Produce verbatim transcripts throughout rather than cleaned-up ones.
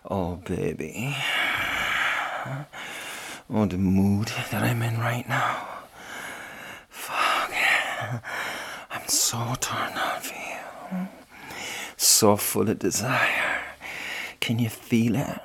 Oh, baby. Oh, the mood that I'm in right now. Fuck. I'm so turned on for you. So full of desire. Can you feel it?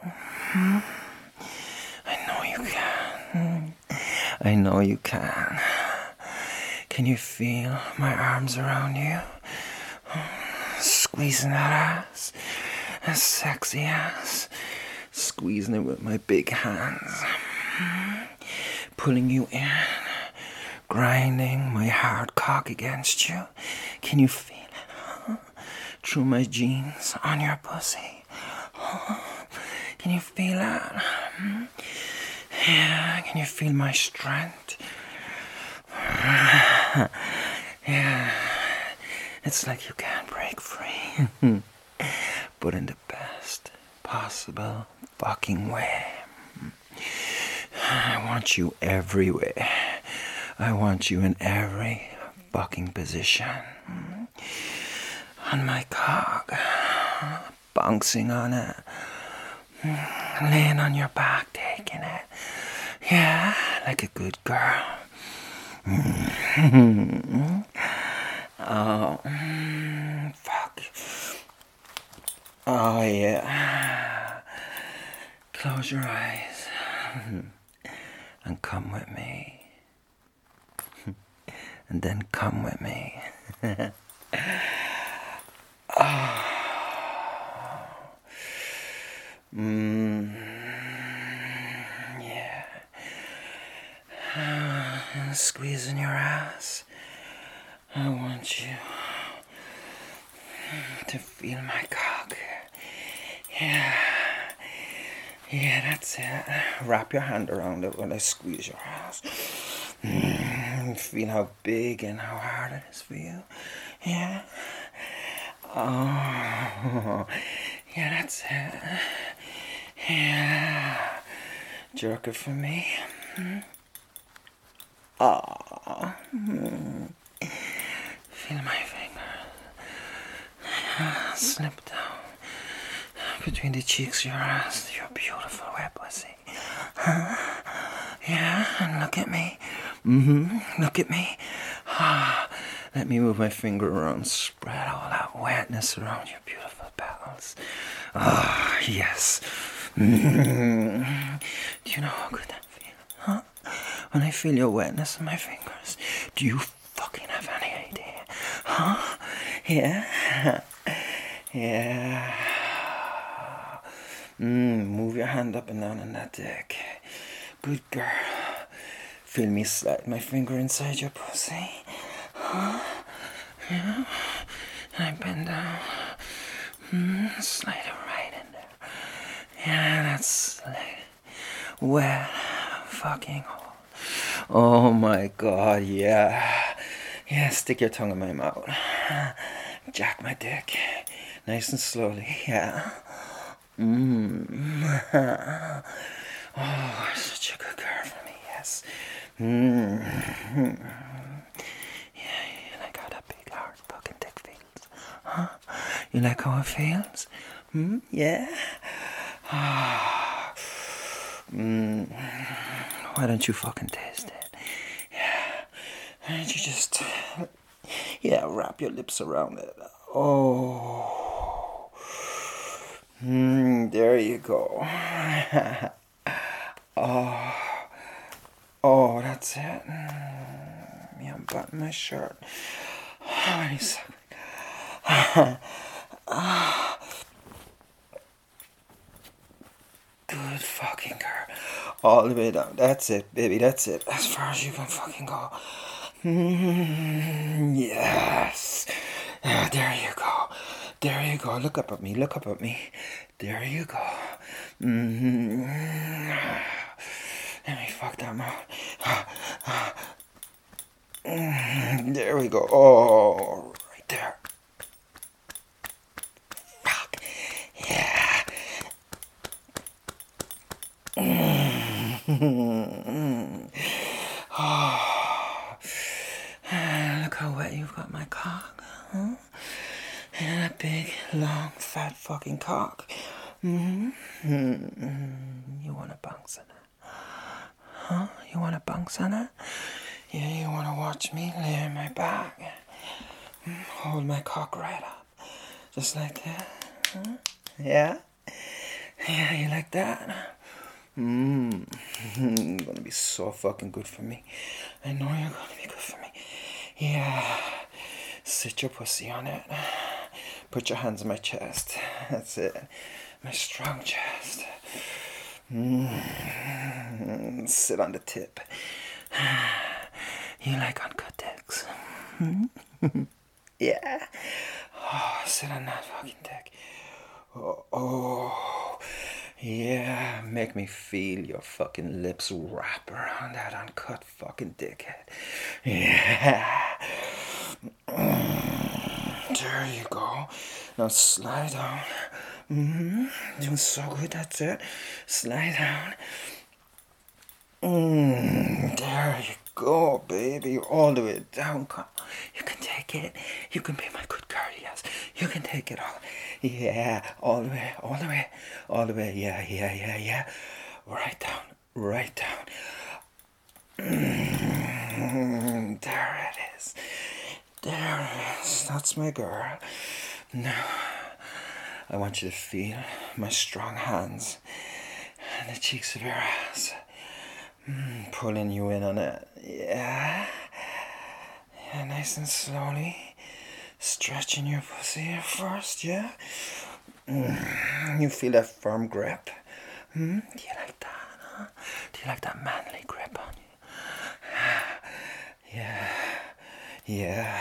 I know you can. I know you can. Can you feel my arms around you? Squeezing that ass. That sexy ass. Squeezing it with my big hands. Pulling you in. Grinding my hard cock against you. Can you feel it? Huh? Through my jeans on your pussy. Huh? Can you feel that? Yeah, can you feel my strength? Yeah, it's like you can't break free. But in the best possible fucking way. I want you everywhere. I want you in every fucking position. On my cock, bouncing on it, laying on your back, taking it. Yeah, like a good girl. Oh, fuck. Oh, yeah. Close your eyes and come with me. And then come with me. Oh. Mm. Yeah. Uh, squeezing your ass. I want you to feel my cock. Yeah. Yeah, that's it. Wrap your hand around it when I squeeze your ass. Mm, feel how big and how hard it is for you. Yeah. Oh. Yeah, that's it. Yeah. Jerk it for me. Oh. Mm. Feel my fingers. Slip down between the cheeks of your ass, your beautiful wet pussy. Huh? Yeah, and look at me. Mm-hmm. Look at me. Ah, let me move my finger around, spread all that wetness around your beautiful petals. Ah, yes. Mm-hmm. Do you know how good that feels? Huh? When I feel your wetness in my fingers, do you fucking have any idea? Huh? Yeah? Yeah. Mm, move your hand up and down on that dick. Good girl. Feel me slide my finger inside your pussy. Huh? Yeah. And I bend down. Mm, slide it right in there. Yeah, that's like wet fucking hole. Oh my god, yeah. Yeah, stick your tongue in my mouth. Jack my dick. Nice and slowly, yeah. Mmm. Oh, such a good girl for me, yes. Mmm. Yeah, you like how that big hard fucking dick feels? Huh? You like how it feels? Hmm? Yeah? Ah. Mmm. Why don't you fucking taste it? Yeah. Why don't you just... Yeah, wrap your lips around it. Oh. Mm, there you go. Oh. Oh, that's it. Mm, yeah, button my shirt. Oh, wait a second. Good fucking girl. All the way down. That's it, baby. That's it. As far as you can fucking go. Mm, yes. Yeah, there you go. There you go. Look up at me. Look up at me. There you go. Mm-hmm. Let me fuck that mouth. Mm, there we go. Oh, right there. Fuck. Yeah. Mm. Oh. Look how wet you've got my cock. Huh? And that big, long, fat fucking cock. Mm-hmm. You wanna bounce on it? Huh? You wanna bounce on it? Yeah, you wanna watch me lay on my back? Hold my cock right up. Just like that. Huh? Yeah? Yeah, you like that? Mmm. You're gonna be so fucking good for me. I know you're gonna be good for me. Yeah. Sit your pussy on it. Put your hands on my chest. That's it. My strong chest. Mm. Sit on the tip. You like uncut dicks? Yeah. Oh, sit on that fucking dick. Oh, oh, yeah. Make me feel your fucking lips wrap around that uncut fucking dickhead. Yeah. Mm, there you go. Now slide down. Mm-hmm. Doing so good. That's it. Slide down. Mm, there you go, baby. All the way down. Come. You can take it. You can be my good girl, yes. You can take it all. Yeah, all the way, all the way, all the way. Yeah, yeah, yeah, yeah. Right down, right down. Mm, there it is. There it is. That's my girl. Now, I want you to feel my strong hands and the cheeks of your ass. Mm, pulling you in on it. Yeah. Yeah, nice and slowly. Stretching your pussy at first, yeah? Mm, you feel that firm grip? Hmm? Do you like that, huh? Do you like that manly grip on you? Yeah. Yeah.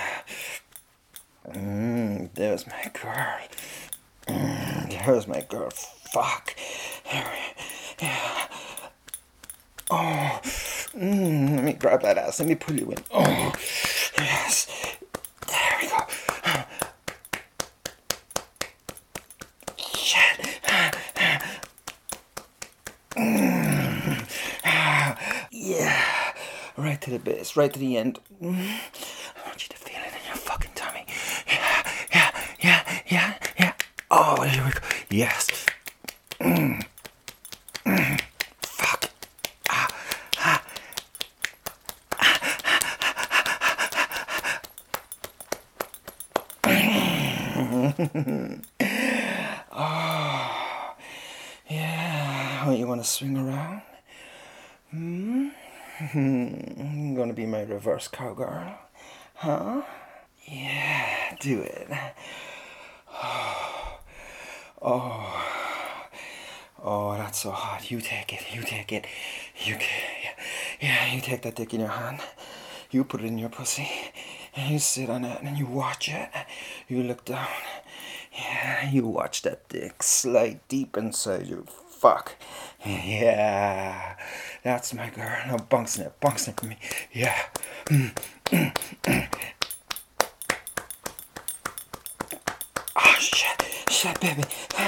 Mm, there's my girl. Mm, there's my girl. Fuck. Yeah. Oh. Mm, let me grab that ass. Let me pull you in. Oh. Yes. There we go. Shit. Mm. Yeah. Right to the base. Right to the end. Mm. I want you to feel it in your fucking tummy. Yeah. Yeah. Yeah. Yeah. Yeah. Oh, here we go. Yes. Mm. Mm. Fuck. Ah. Ah. Oh, yeah. Oh, you want to swing around? Hmm? I'm gonna be my reverse cowgirl. Huh? Yeah, do it. Oh, oh, oh, that's so hot. You take it, you take it. You, yeah, yeah, you take that dick in your hand. You put it in your pussy. And you sit on it and you watch it. You look down. Yeah, you watch that dick slide deep inside you. Fuck. Yeah. That's my girl. Now bunks in it. Bunks in it for me. Yeah. Mm, mm, mm. Oh, shit. Shit, baby.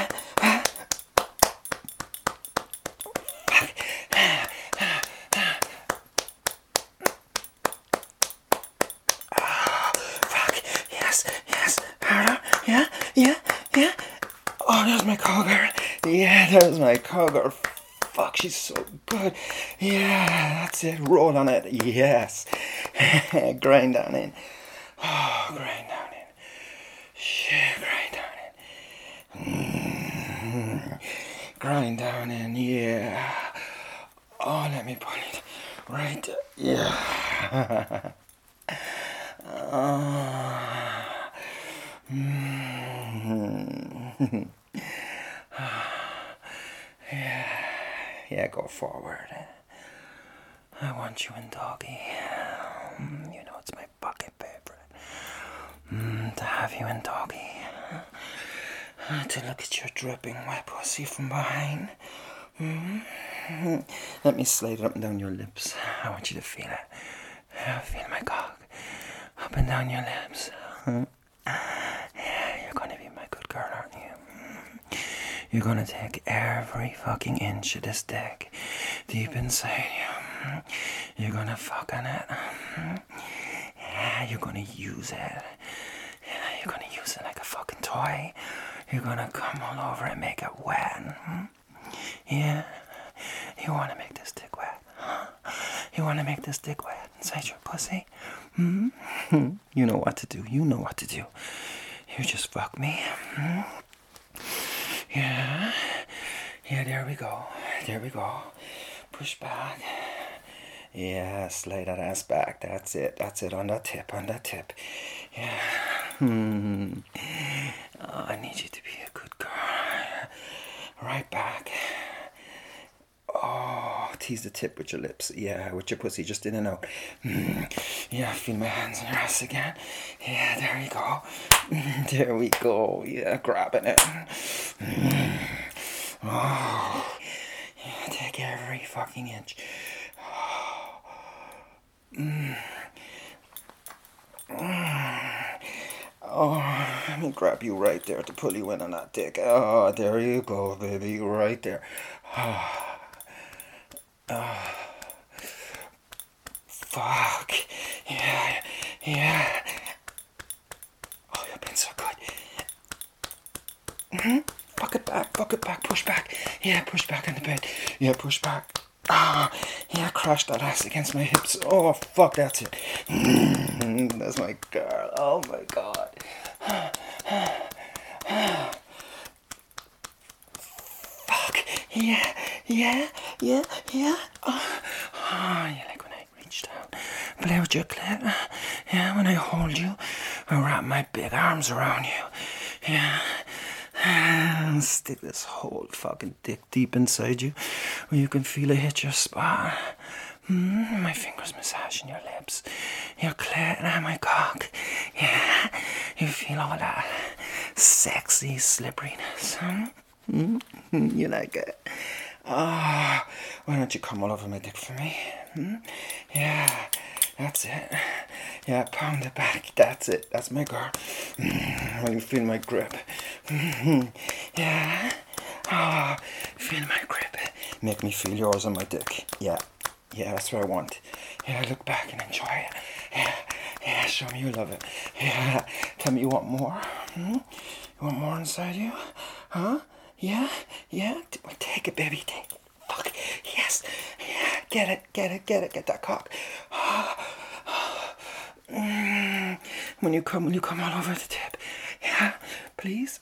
Yeah, yeah, yeah. Oh, there's my cowgirl. Yeah, there's my cowgirl. Fuck, she's so good. Yeah, that's it. Roll on it. Yes. Grind down in. Oh, grind down in. Shit, grind down in. Mm. Grind down in. Yeah. Oh, let me pull it. Right. Yeah. uh, mm. Yeah, yeah, go forward. I want you in doggy. Mm, you know it's my fucking favorite. Mm, to have you in doggy. Uh, to look at your dripping wet pussy from behind. Mm-hmm. Let me slide it up and down your lips. I want you to feel it. Uh, feel my cock up and down your lips. Huh? Yeah, you're gonna be my good girl, aren't you? You're gonna take every fucking inch of this dick deep inside you. You're gonna fuck on it. Yeah, you're gonna use it. Yeah, you're gonna use it like a fucking toy. You're gonna come all over and make it wet. Hmm? Yeah. You wanna make this dick wet? Huh? You wanna make this dick wet inside your pussy? Hmm? You know what to do. You know what to do. You just fuck me. Hmm? Yeah. Yeah, there we go. There we go. Push back. Yes, lay that ass back. That's it. That's it. On that tip. On that tip. Yeah. Hmm. Oh, I need you to be a good girl. Right back. Oh, tease the tip with your lips. Yeah, with your pussy just in and out. Mm. Yeah, feel my hands on your ass again. Yeah, there you go. Mm, there we go. Yeah, grabbing it. Mm. Oh, yeah, take every fucking inch. Mm. Mm. Oh, let me grab you right there to pull you in on that dick. Oh, there you go, baby. Right there. Oh. Oh, fuck. Yeah, yeah. Oh, you've been so good. Mm-hmm. Fuck it back, fuck it back, push back. Yeah, push back on the bed. Yeah, push back. Ah, oh, yeah, crash that ass against my hips. Oh, fuck, that's it. Mm, that's my girl. Oh, my God. Fuck. Yeah, yeah, yeah, yeah. Oh, oh, you like when I reach down, play with your clit. Yeah, when I hold you, I wrap my big arms around you. Yeah. And stick this whole fucking dick deep inside you, where you can feel it hit your spot. Mm, my fingers massaging your lips, your clit and my cock. Yeah, you feel all that sexy slipperiness. Huh? Mm-hmm. You like it? Ah, oh, why don't you come all over my dick for me? Hmm? Yeah, that's it. Yeah, pound it back. That's it. That's my girl. Mm, when you feel my grip. Mm-hmm. Yeah. Ah, oh, feel my grip. Make me feel yours on my dick. Yeah. Yeah, that's what I want. Yeah, look back and enjoy it. Yeah. Yeah, show me you love it. Yeah. Tell me you want more. Hmm? You want more inside you? Huh? Yeah? Yeah? Take it, baby. Take it. Fuck. Yes. Yeah. Get it. Get it. Get it. Get that cock. Mm. When you come, when you come all over the tip. Yeah? Please?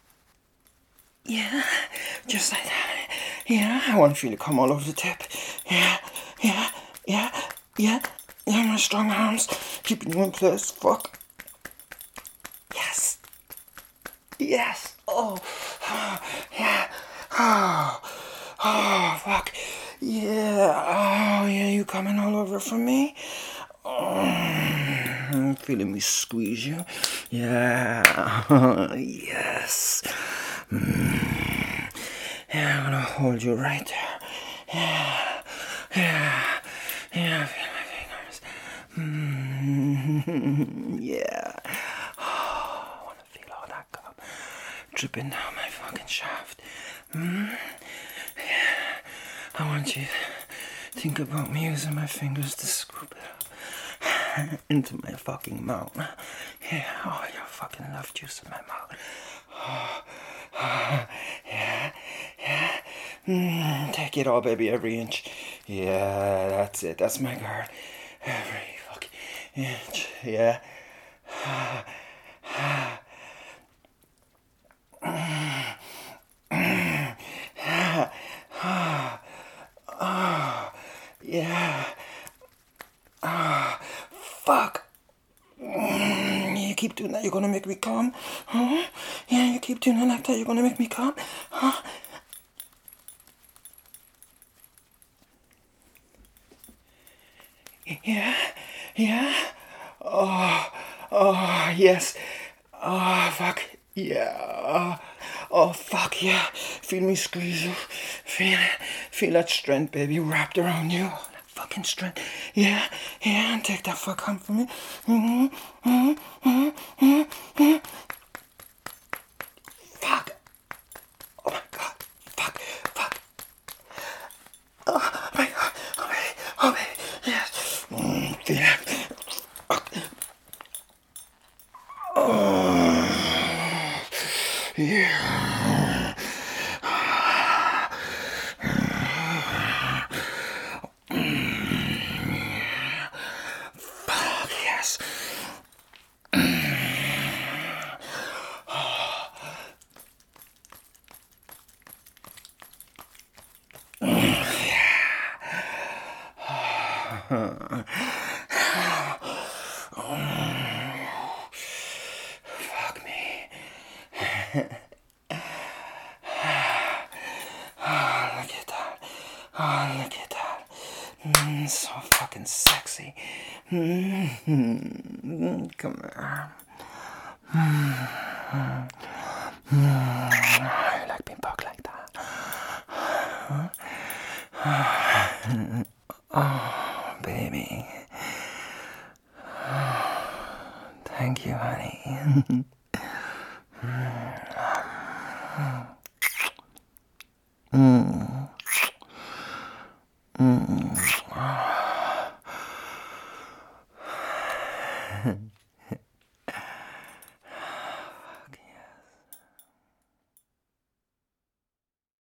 Yeah? Just like that. Yeah? I want to feel you come all over the tip. Yeah? Yeah? Yeah? Yeah? Yeah, my strong arms. Keeping you in place. Fuck. Yes. Yes. Oh. Yeah. Oh. Oh, fuck. Yeah. Oh, yeah, you coming all over for me? Oh, I'm feeling me squeeze you. Yeah. Yes. Mm. Yeah, I'm gonna hold you right there. Yeah. Yeah. Yeah, feel my fingers. Mm. Yeah. Oh, I wanna feel all that cum dripping down my fucking shaft. Mm. Yeah. I want you to think about me using my fingers to scoop it up into my fucking mouth. Yeah, oh, your fucking love juice in my mouth. Oh, oh, yeah, yeah. Mm, take it all, baby, every inch. Yeah, that's it. That's my girl. Every fucking inch. Yeah. Yeah. Ah, fuck. Mm, you keep doing that, you're gonna make me come. Huh? Yeah, you keep doing it like that, you're gonna make me come. Huh? Yeah, yeah. Oh, oh, yes. Oh, fuck. Yeah. Oh, fuck, yeah. Feel me squeeze you. Feel it. Feel that strength, baby, wrapped around you. That fucking strength. Yeah, yeah, and take that fuck home from me. Mm-hmm, mm-hmm, mm-hmm, mm-hmm. Fuck. Oh, my God. Fuck, fuck. Oh, my God. Oh, baby. Oh, baby. Yes. Mm, feel it. Fuck. Oh. Yeah. Fuck yes. Fuck me. Oh, look at that. Oh, look at that. Mm, so fucking sexy. Mm, come here. Mm, mm, I like being poked like that. Oh, baby. Thank you, honey. Mm. Mm.